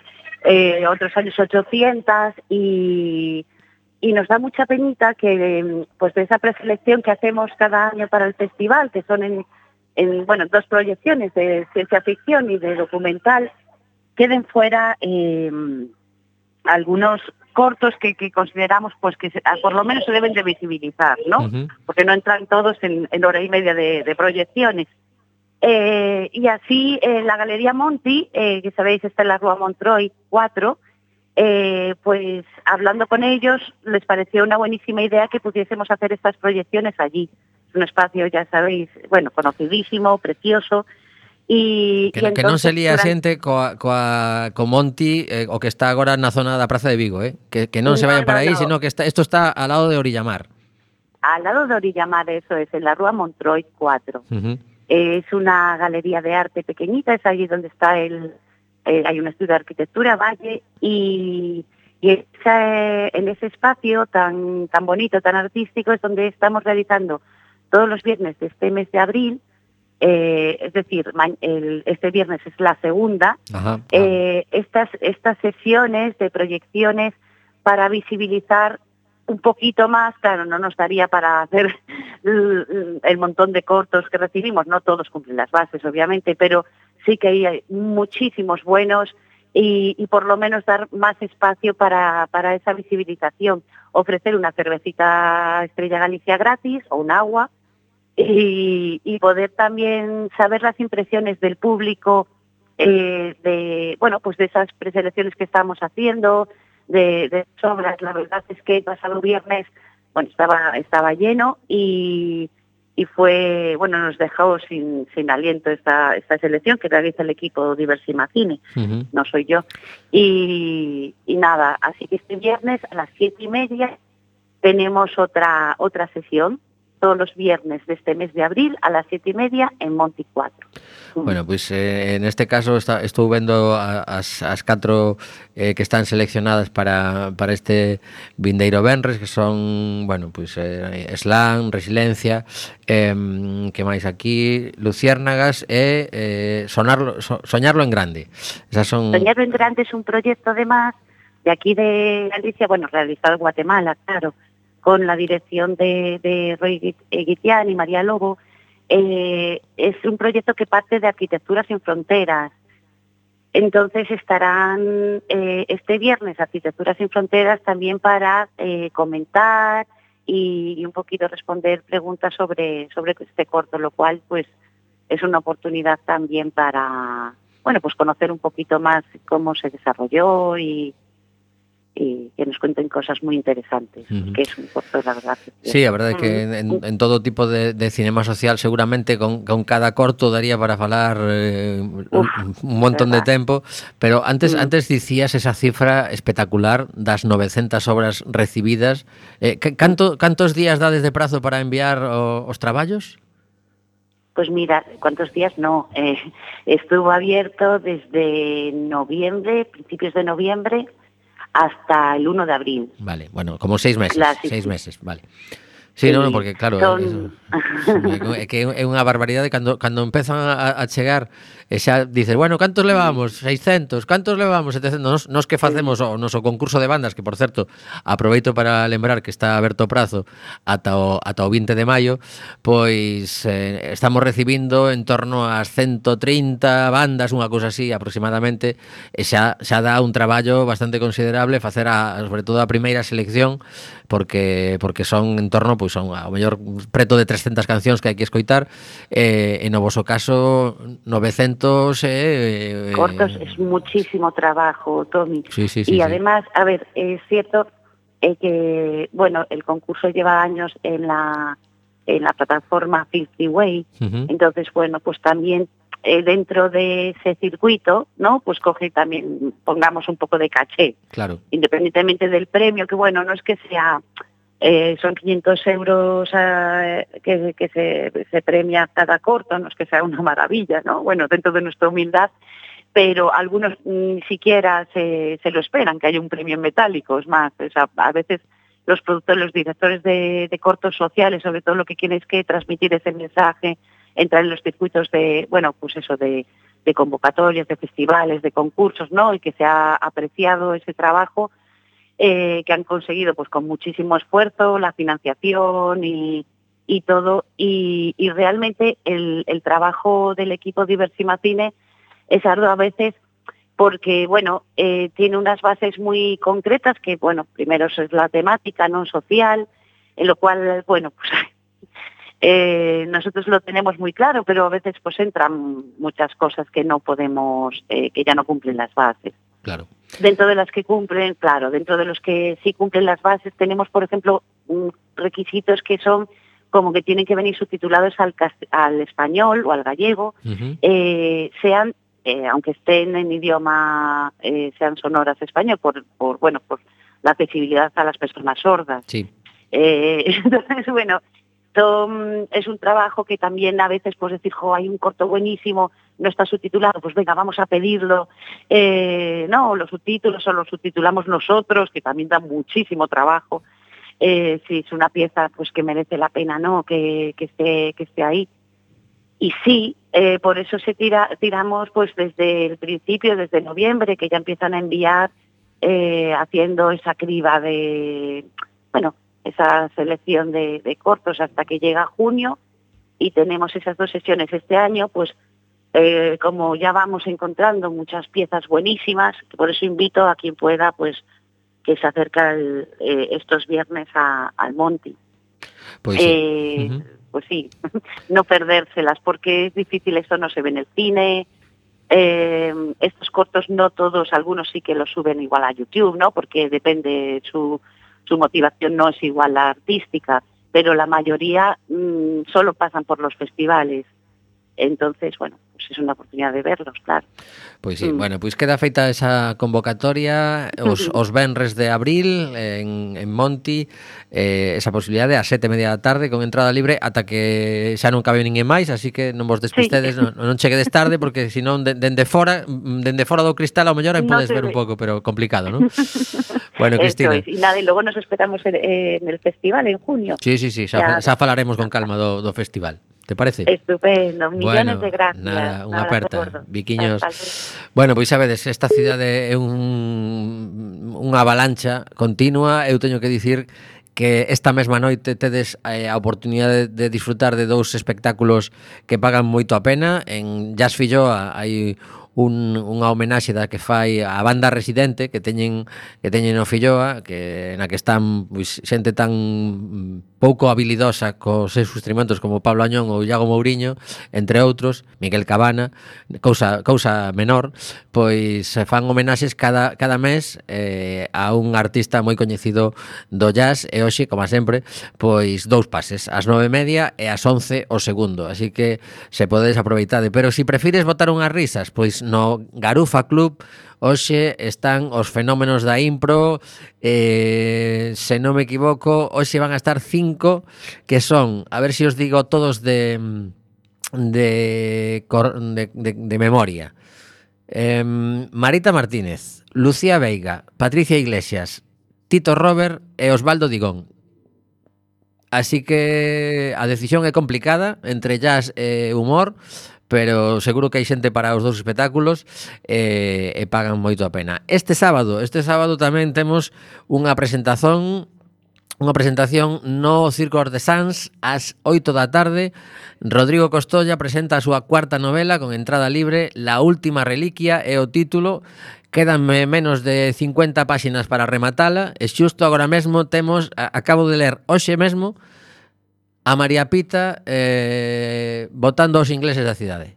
eh, otros años ochocientos, y, y nos da mucha penita que pues de esa preselección que hacemos cada año para el festival, que son en, en bueno, dos proyecciones de ciencia ficción y de documental, queden fuera eh, algunos cortos que, que consideramos pues que se, por lo menos se deben de visibilizar, ¿no? Ujú. Porque no entran todos en, en hora y media de, de proyecciones. Eh, y así eh, la Galería Monti, eh, que sabéis está en la Rua Montroi cuatro, eh, pues hablando con ellos les pareció una buenísima idea que pudiésemos hacer estas proyecciones allí. Es un espacio, ya sabéis, bueno, conocidísimo, precioso. Y, Que, y no- que non se entonces, lía durante- xente coa, coa, co Monti, eh, o que está agora na zona da Praza de Vigo, eh? que, que non se No, vayan para no, aí, no. sino que está, esto está al lado de Orillamar. al lado de Orillamar, eso es, en la Rua Montroi cuatro. Ujú. Eh, es una galería de arte pequeñita, es allí donde está el, eh, hay un estudio de arquitectura, Valle, y, y esa, en ese espacio tan, tan bonito, tan artístico, es donde estamos realizando todos los viernes de este mes de abril, eh, es decir, ma- el, este viernes es la segunda, Ajá. eh, estas, estas sesiones de proyecciones para visibilizar un poquito más, claro, no nos daría para hacer el, el montón de cortos que recibimos, no todos cumplen las bases, obviamente, pero sí que hay muchísimos buenos y, y por lo menos dar más espacio para, para esa visibilización, ofrecer una cervecita Estrella Galicia gratis o un agua y, y poder también saber las impresiones del público eh, de, bueno, pues de esas preselecciones que estamos haciendo, de, de obras. La verdad es que el pasado viernes, bueno, estaba estaba lleno y, y fue, bueno, nos dejó sin, sin aliento esta esta selección que realiza el equipo Diversimacine, Ujú. no soy yo. Y, y nada, así que este viernes a las siete y media tenemos otra otra sesión, todos los viernes de este mes de abril a las siete y media en Monti cuatro. Bueno, pois eh, en este caso está, estou vendo a- as, as catro eh, que están seleccionadas para, para este vindeiro venres, que son, bueno, pois eh, Slam, Resiliencia, eh, que máis aquí, Luciérnagas e eh, sonarlo, so, Soñarlo en Grande. Esas son... Soñar en Grande es un proyecto además de aquí de Galicia, bueno, realizado en Guatemala, claro, con la dirección de, de Roy Guit- eh, Guitián y María Lobo. Eh, es un proyecto que parte de Arquitectura Sin Fronteras. Entonces estarán eh, este viernes Arquitectura Sin Fronteras también para eh, comentar y, y un poquito responder preguntas sobre, sobre este corto, lo cual pues es una oportunidad también para, bueno, pues conocer un poquito más cómo se desarrolló y, y que nos cuenten cosas muy interesantes, Ujú. que es un corto, la verdad. que- Sí, a verdade é que Mm. en, en todo tipo de, de cinema social seguramente con, con cada corto daría para falar eh, un, Uf, un montón de verdad. tempo, pero antes Mm. antes dicías esa cifra espectacular das novecentas obras recibidas. Eh, que- canto, cantos días dades de prazo para enviar o, os traballos? Pues mira, ¿cuántos días? No, eh, estuvo abierto desde noviembre, principios de noviembre, hasta el uno de abril. Vale, bueno, como seis meses, Claro, sí, seis sí. meses, vale. Sí, Sí, non, porque claro, son- é, é que é unha barbaridade cando cando empezan a, a chegar e xa dices, bueno, cantos levamos? seiscentos, cantos levamos? setecientos. Nos, nos que facemos o noso concurso de bandas, que por certo, aproveito para lembrar que está aberto o prazo ata o ata o vinte de maio, pois eh, estamos recibindo en torno ás ciento trinta bandas, unha cousa así aproximadamente, e xa xa dá un traballo bastante considerable facer a, sobre todo a primeira selección, porque porque son en torno, pois son ao mellor preto de trescentas cancións que hai que escoitar, eh, e no voso caso novecentos eh, Cortos eh, es muchísimo trabajo, Tommy. Sí, sí, sí, y sí. además, a ver, es cierto eh, que, bueno, el concurso lleva años en la en la plataforma Filthy Way, Ujú. entonces, bueno, pues también eh, dentro de ese circuito, ¿no? Pues coge también, pongamos un poco de caché, Claro. independientemente del premio, que bueno, no es que sea, eh, son quinientos euros eh, que, que se, se premia cada corto, no es que sea una maravilla, ¿no? Bueno, dentro de nuestra humildad, pero algunos ni siquiera se, se lo esperan, que haya un premio en metálico. Es más, o sea, a veces los productores, los directores de, de cortos sociales, sobre todo lo que quieren es que transmitir ese mensaje, entrar en los circuitos de, bueno, pues eso, de, de convocatorias, de festivales, de concursos, ¿no? Y que se ha apreciado ese trabajo eh, que han conseguido pues con muchísimo esfuerzo, la financiación y, y todo. Y, y realmente el, el trabajo del equipo de Ibersimacine es arduo a veces porque, bueno, eh, tiene unas bases muy concretas que, bueno, primero es la temática, ¿no? Social, en lo cual, bueno, pues eh, nosotros lo tenemos muy claro, pero a veces pues entran muchas cosas que no podemos, eh, que ya no cumplen las bases. Claro. Dentro de las que cumplen, claro, dentro de los que sí cumplen las bases, tenemos, por ejemplo, un, requisitos que son como que tienen que venir subtitulados al, al español o al gallego, uh-huh. eh, sean Eh, aunque estén en idioma, eh, sean sonoras español, por, por bueno, por la accesibilidad a las personas sordas. Sí. Eh, entonces, bueno, son, es un trabajo que también a veces, pues decir, jo, hay un corto buenísimo, no está subtitulado, pues venga, vamos a pedirlo, eh, no, los subtítulos o los subtitulamos nosotros, que también da muchísimo trabajo. Eh, si es una pieza, pues que merece la pena, ¿no?, que, que esté, que esté ahí. Y sí, eh, por eso se tira, tiramos pues desde el principio, desde noviembre, que ya empiezan a enviar, eh, haciendo esa criba de, bueno, esa selección de, de cortos hasta que llega junio, y tenemos esas dos sesiones este año, pues eh, como ya vamos encontrando muchas piezas buenísimas, por eso invito a quien pueda, pues que se acerca el, eh, estos viernes a, al Monti. Pues sí. Eh, uh-huh. Pues sí, no perdérselas, porque es difícil, esto no se ve en el cine, eh, estos cortos no todos, algunos sí que los suben igual a YouTube, ¿no? Porque depende, su, su motivación no es igual la artística, pero la mayoría mmm, solo pasan por los festivales. Entonces, bueno, pues es una oportunidad de verlos, claro. Pois sí, mm. bueno, pois queda feita esa convocatoria os, os venres de abril en, en Monti, eh, esa posibilidade a sete e media da tarde con entrada libre ata que xa non cabe ninguén máis, así que non vos despistedes, sí. non, non cheguedes tarde, porque senón dende de fora, dende fora do cristal ao mellor aí podes no ver ve. un pouco, pero complicado, ¿no? Bueno, Cristina. Es, y nada, y luego nos esperamos en, en el festival en junio. Sí, sí, sí, xa, xa falaremos con calma do, do festival. ¿Te parece? Estupendo, millones bueno, de gracias. Nada, unha aperta, Viquiños. Bueno, pois sabedes, esta cidade é un, unha avalancha continua. Eu teño que dicir que esta mesma noite tedes eh, a oportunidade de disfrutar de dous espectáculos que pagan moito a pena. En Jazz Filloa hai un, unha homenaxe da que fai a banda residente que teñen que teñen no Filloa, que na que están pois, xente tan pouco habilidosa cos seus instrumentos como Pablo Añón ou Iago Mouriño, entre outros, Miguel Cabana, cousa, cousa menor, pois fan homenaxes cada, cada mes eh, a un artista moi coñecido do jazz, e hoxe, como sempre, pois dous pases, ás nove e media e ás once o segundo, así que se podedes aproveitade, pero se si prefires botar unhas risas, pois no Garufa Club hoxe están os fenómenos da impro, eh, se non me equivoco, hoxe van a estar cinco, que son, a ver se si os digo todos de de, de, de, de memoria. Eh, Marita Martínez, Lucía Veiga, Patricia Iglesias, Tito Robert e Osvaldo Digón. Así que a decisión é complicada entre jazz e humor, pero seguro que hai xente para os dous espectáculos e, e pagan moito a pena. Este sábado, este sábado tamén temos unha presentación unha presentación no Circo Artesáns ás oito da tarde. Rodrigo Costolla presenta a súa cuarta novela con entrada libre, La última reliquia é o título. Quédanme menos de cincuenta páxinas para rematala e xusto agora mesmo temos, acabo de ler hoxe mesmo, a María Pita eh, votando aos ingleses da cidade.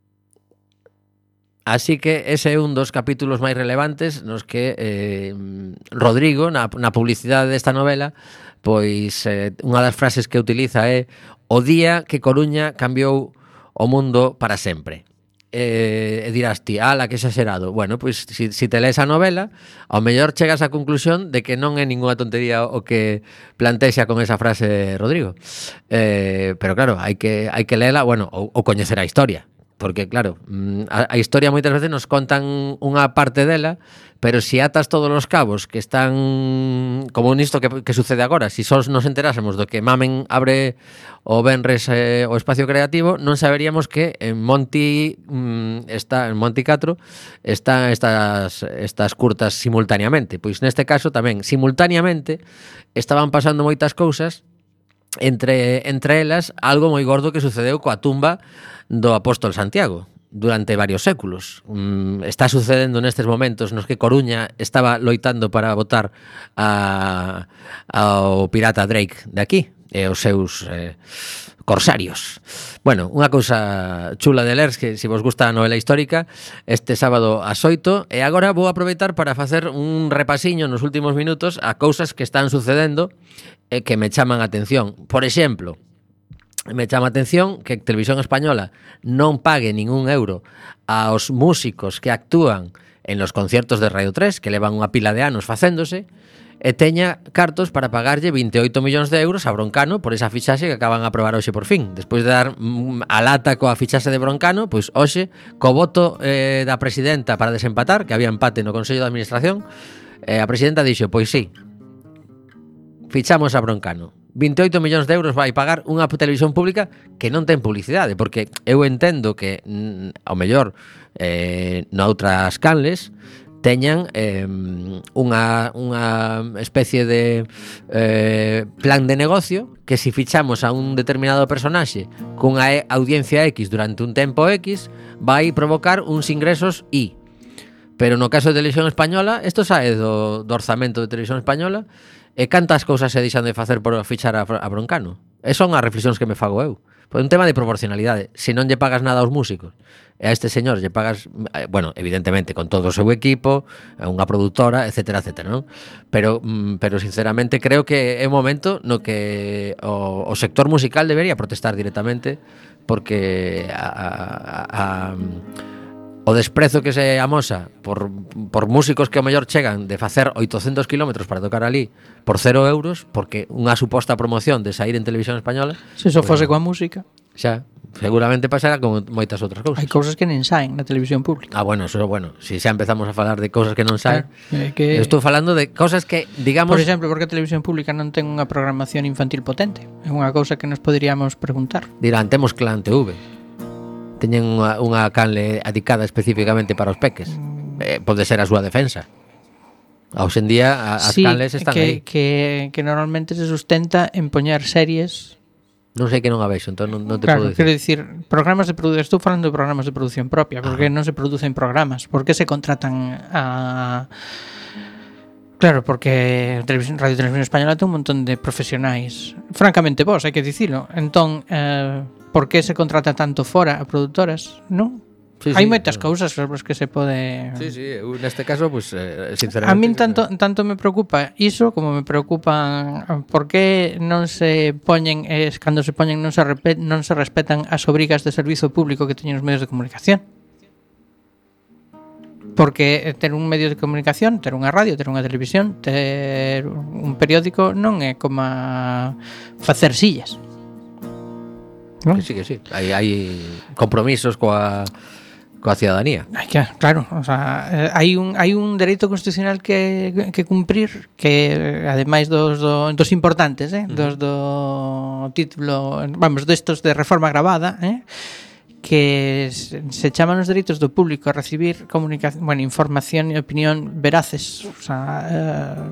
Así que ese é un dos capítulos máis relevantes nos que eh, Rodrigo, na, na publicidade desta novela, pois eh, unha das frases que utiliza é o día que Coruña cambiou o mundo para sempre. Eh, e dirás ti, ala, que exagerado. Bueno, pois si, si te lees a novela, ao mellor chegas á conclusión de que non é ninguna tontería o que plantexa con esa frase Rodrigo. Eh, pero claro, hai que hai que leela, bueno, ou, ou coñecer a historia. porque claro, a, a historia moitas veces nos contan unha parte dela, pero si atas todos os cabos que están como nisto que, que sucede agora, si só nos enterásemos do que Mamen abre o venres eh, o espacio creativo, non saberíamos que en Monti mm, está en Monti catro están estas estas curtas simultaneamente. Pois neste caso tamén simultaneamente estaban pasando moitas cousas, entre entre elas algo moi gordo que sucedeu coa tumba do apóstol Santiago durante varios séculos. Mm, está sucedendo nestes momentos nos que Coruña estaba loitando para botar a, ao pirata Drake de aquí e os seus eh, corsarios. Bueno, unha cousa chula de ler, que se vos gusta a novela histórica, este sábado ás oito, e agora vou aproveitar para facer un repasiño nos últimos minutos a cousas que están sucedendo e que me chaman a atención. Por exemplo, me chama a atención que Televisión Española non pague ningún euro aos músicos que actúan en los conciertos de Radio tres, que levan unha pila de anos facéndose, e teña cartos para pagarlle veintioito millóns de euros a Broncano por esa fichaxe que acaban a aprobar hoxe por fin. Despois de dar mm, a lata coa fichaxe de Broncano, pois hoxe, co voto eh, da presidenta para desempatar, que había empate no Consello de Administración, eh, a presidenta dixo, pois sí, fichamos a Broncano. veintioito millóns de euros vai pagar unha televisión pública que non ten publicidade, porque eu entendo que mm, ao mellor eh, noutras canles teñan eh, unha, unha especie de eh, plan de negocio que si fichamos a un determinado personaxe cunha audiencia X durante un tempo X vai provocar uns ingresos Y. Pero no caso de Televisión Española, isto sae do, do orzamento de Televisión Española, e cantas cousas se deixan de facer por fichar a, a Broncano? E son as reflexións que me fago eu. Por un tema de proporcionalidade. Se non lle pagas nada aos músicos, e a este señor lle pagas, bueno, evidentemente con todo o seu equipo, unha produtora, etcétera, etcétera, non? Pero, pero sinceramente creo que é un momento no que o, o sector musical debería protestar directamente, porque a, a, a, o desprezo que se amosa por, por músicos que ao mellor chegan de facer oitocentos kilómetros para tocar ali por cero euros, porque unha suposta promoción de sair en Televisión Española, Se iso fose bueno, coa música, xa, seguramente pasará con moitas outras cousas. hai cousas que nen saen na televisión pública. Ah, bueno, eso bueno, si xa empezamos a falar de cousas que non saen, Claro, é que- eu estou falando de cousas que, digamos, Por exemplo, porque a televisión pública non ten unha programación infantil potente? É unha cousa que nos poderíamos preguntar. dirán, temos Clan T V. Teñen unha, unha canle adicada especificamente para os peques. Eh, pode ser a súa defensa. Hoxe en día a, as Sí, canles están que, aí. que, que normalmente se sustenta en poñer series. Non sei que non a vexo, entón non, non te Claro, podo quero dicir. dicir, programas de producción, estou falando de programas de producción propia, porque non se producen programas, porque se contratan a... Claro, porque Televisión, Radio Televisión Española ten un montón de profesionais, francamente vos, hai que dicilo. Entón, eh, por que se contrata tanto fora a produtoras? Non? Sí, Hai sí, moitas claro. cousas sobre as que se pode... Sí, sí, eu neste caso, pues, eh, sinceramente... A min tanto tanto me preocupa iso como me preocupan por que non se poñen es cando se poñen non se repet, non se respetan as obrigas de servizo público que teñen os medios de comunicación. Porque ter un medio de comunicación, ter unha radio, ter unha televisión, ter un periódico non é como facer sillas. Que sí, que sí. Hai, hai compromisos coa, coa ciudadanía. Hai que, claro, o sea, eh, hai un hai un dereito constitucional que que cumprir que ademais dos do, dos importantes, eh, dos do título, vamos, destos de reforma gravada, eh, que se, se chaman os dereitos do público a recibir comunicación, bueno, información e opinión veraces, o sea, eh,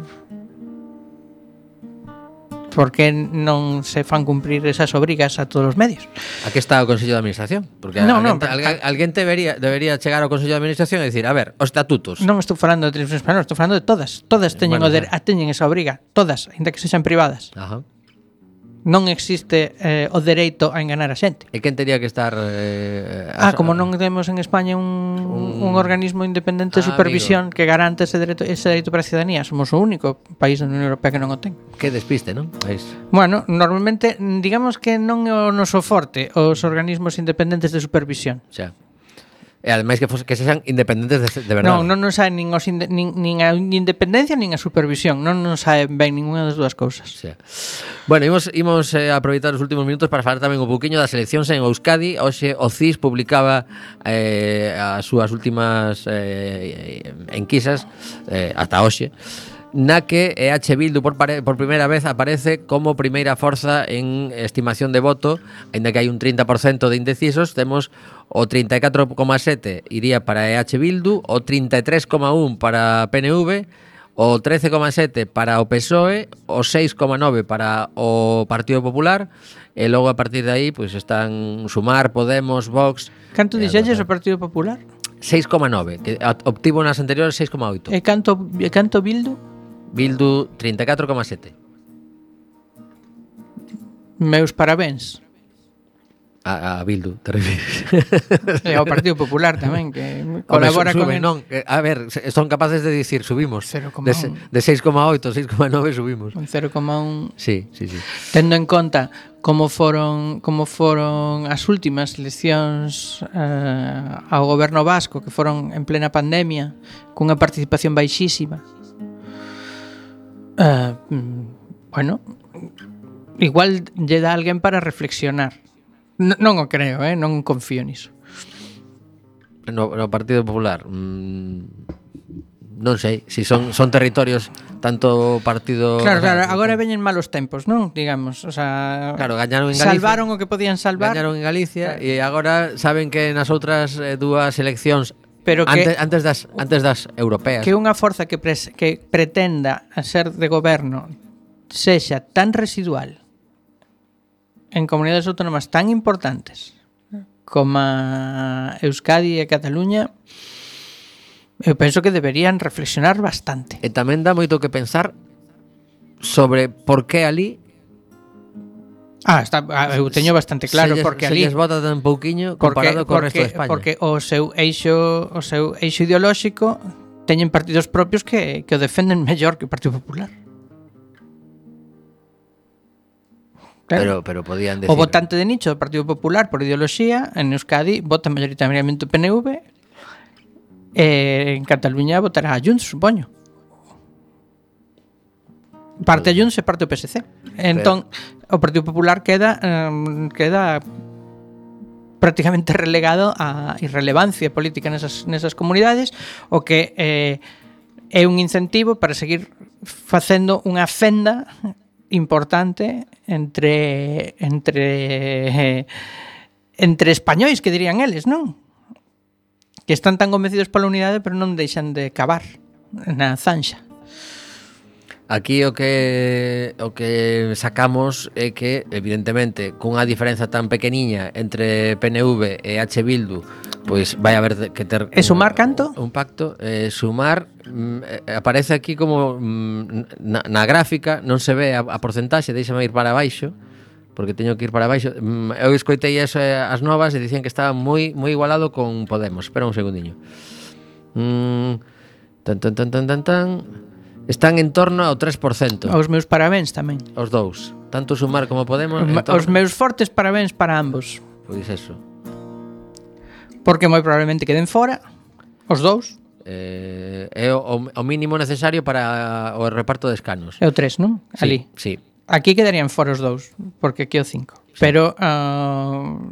porque non se fan cumprir esas obrigas a todos os medios. Aquí está o Consello de Administración, porque No, alguén, no, pero- alguén, alguén debería, debería chegar ao Consello de Administración e dicir, a ver, os estatutos. Non estou falando de Televisión Española, estou falando de todas. Todas teñen Bueno, o der, xa. teñen esa obriga, todas, aínda que sexan privadas. Ajá. Non existe eh, o dereito a enganar a xente. E quen tería que estar... Eh, Ah, as- como non temos en España un, Un- un organismo independente de Ah, supervisión que garante ese dereito, ese dereito para a ciudadanía, somos o único país da Unión Europea que non o ten. Que despiste, non? Es... Bueno, normalmente, digamos que non é o noso forte os organismos independentes de supervisión. Xa. E ademais que, fos, que sexan independentes de, de verdade. Non, non nos sae nin, os inde, nin, nin a independencia nin a supervisión. Non nos sae ben ninguna das dúas cousas. O sea. Bueno, imos, imos eh, aproveitar os últimos minutos para falar tamén un pouquiño das eleccións en Euskadi. Hoxe o C I S publicaba eh, as súas últimas eh, enquisas eh, ata hoxe, na que E H Bildu por, pare, por primeira vez aparece como primeira forza en estimación de voto, aínda que hai un trinta por cento de indecisos. Temos o trinta e catro coma sete iría para E H Bildu, o trinta e tres coma un para P N V, o trece coma sete para o P S O E, o seis coma nove para o Partido Popular, e logo a partir de aí pues, están Sumar, Podemos, Vox. Canto dixelles o Partido Popular? seis coma nove, que obtivo nas anteriores seis coma oito. E canto, e canto Bildu? Bildu trinta e catro coma sete. Meus parabéns. A, a Bildu, te refires. E ao Partido Popular tamén, que Hombre, colabora sube, con el... non, que, a ver, son capaces de dicir subimos. cero coma uno. De, de seis coma oito, seis coma nove subimos. Un cero coma uno. Sí, sí, sí. Tendo en conta como foron como foron as últimas eleccións eh, ao goberno vasco, que foron en plena pandemia, cunha participación baixísima. Eh, bueno, igual lle dá alguén para reflexionar. N- non o creo, eh? Non confío niso. No, no Partido Popular, mmm, non sei, si son son territorios tanto partido. Claro, claro, agora veñen malos tempos, non? Digamos, o sea, Claro, gañaron en Galicia. salvaron o que podían salvar. Gañaron en Galicia Claro. e agora saben que nas outras eh, dúas eleccións Pero que- antes, antes das antes das europeas. Que unha forza que, pres, que pretenda a ser de goberno sexa tan residual en comunidades autónomas tan importantes como Euskadi e Cataluña, eu penso que deberían reflexionar bastante. E tamén dá moito que pensar sobre por que ali Ah, está, ah, eu teño bastante claro se lles, porque se ali lles vota tan pouquiño porque, comparado co resto porque, de España. porque o seu eixo o seu eixo ideolóxico teñen partidos propios que, que o defenden mellor que o Partido Popular. Pero, Claro. pero podían decir. O votante de nicho do Partido Popular por ideoloxía en Euskadi vota mayoritariamente o P N V e en Cataluña votará a Junts, supoño. Parte a Junts e parte o P S C. Entón, o Partido Popular queda um, queda prácticamente relegado a irrelevancia política nesas, nesas comunidades, o que eh, é un incentivo para seguir facendo unha fenda importante entre entre entre españois, que dirían eles, non? Que están tan convencidos pola unidade, pero non deixan de cavar na zanxa. Aquí o que o que sacamos é que evidentemente cunha diferenza tan pequeniña entre P N V e H Bildu, pois vai haber que ter E Sumar canto? Un pacto, eh, Sumar mm, eh, aparece aquí como mm, na, na gráfica non se ve a, a porcentaxe, déixame ir para baixo, porque teño que ir para baixo. Mm, eu escoitei eso, eh, as novas e dicían que estaba moi moi igualado con Podemos. Espera un segundiño. Mm, tan tan tan tan tan tan están en torno ao tres por cento. Os meus parabéns tamén. Os dous, tanto Sumar como Podemos. Os, en torno- os meus fortes parabéns para ambos. Pois eso. Porque moi probablemente queden fora os dous. Eh, é o, o mínimo necesario para o reparto de escanos. É o tres, non? Sí, Ali. sí. Aquí quedarían fora os dous, porque aquí o cinco. Sí. Pero uh,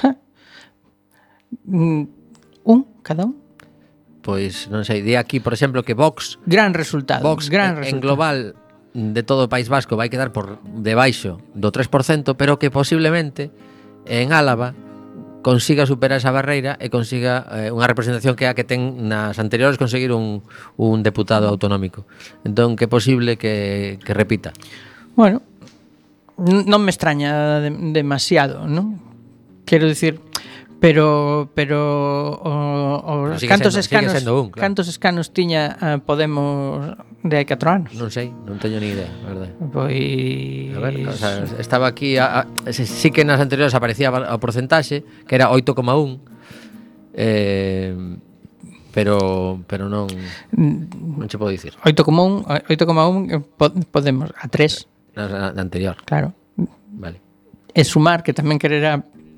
un cada un. Pois non sei, di aquí, por exemplo, que Vox Gran resultado. Vox gran en, resultado. en global de todo o País Vasco vai quedar por debaixo do tres por cento, pero que posiblemente en Álava consiga superar esa barreira e consiga eh, unha representación que a que ten nas anteriores conseguir un, un deputado autonómico. Entón, que é posible que, que repita. Bueno, n- non me extraña de, demasiado, ¿no? Quero dicir, pero pero o, o Pero sigue cantos sendo- sigue escanos sendo un, claro. cantos escanos tiña uh, Podemos de hai catro anos? Non sei, non teño ni idea, a verdade. Pois A ver, o sea, estaba aquí a, a, sí que nas anteriores aparecía o porcentaxe, que era oito coma un, eh, pero pero non non che podo dicir. oito coma un, oito coma un eh, po- Podemos a tres, Na, na, na anterior, claro. vale. E Sumar, que tamén quererá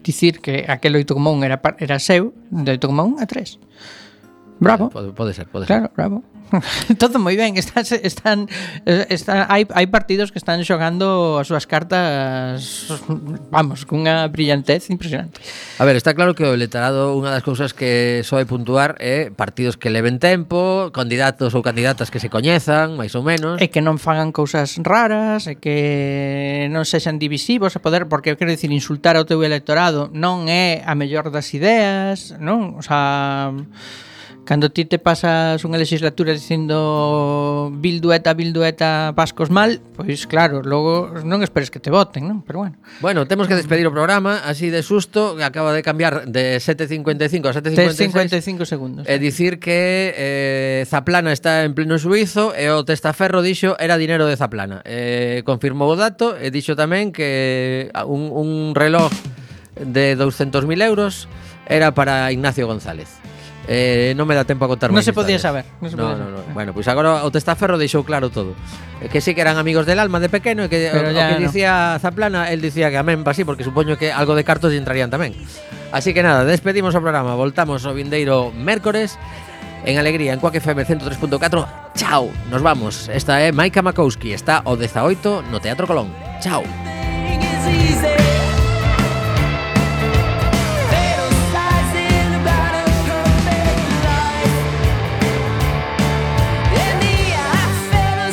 dicir que aquel oito coma un era, par- era seu, de oito coma un a tres. Bravo. Pode, pode ser, pode Claro, ser. bravo. Todo moi ben, están, están, están hai, hai partidos que están xogando as súas cartas, vamos, cunha brillantez impresionante. A ver, está claro que o electorado unha das cousas que soe puntuar é partidos que leven tempo, candidatos ou candidatas que se coñezan, máis ou menos. E que non fagan cousas raras, e que non sexan divisivos a poder, porque eu quero dicir, insultar ao teu electorado non é a mellor das ideas, non? O sea, cando ti te pasas unha legislatura dicindo bildueta, bildueta, vascos mal, pois claro, logo non esperes que te voten, non? Pero bueno. Bueno, temos que despedir o programa así de susto, que acaba de cambiar de sete cincuenta e cinco a sete Tes cincuenta e seis. cincuenta e cinco segundos. E dicir que eh, Zaplana está en pleno xuízo e o testaferro dixo era dinero de Zaplana. Eh, confirmou o dato e dixo tamén que un, un reloj de douscentos mil euros era para Ignacio González. Eh, non me dá tempo a contar Non máis se podía historias. saber, non se no, podía no, saber. no. Bueno, pois pues agora o testaferro deixou claro todo. Eh, Que sí que eran amigos del alma de pequeno e que o, Pero o ya que no. dicía Zaplana, él dicía que amén, pa así, porque supoño que algo de cartos lle entrarían tamén. Así que nada, despedimos o programa, voltamos o vindeiro mércores en Alegría, en Quack F M ciento tres punto catro. Chao, nos vamos. Esta é Maika Makowski, está o dezaoito no Teatro Colón. Chao. Everything is easy.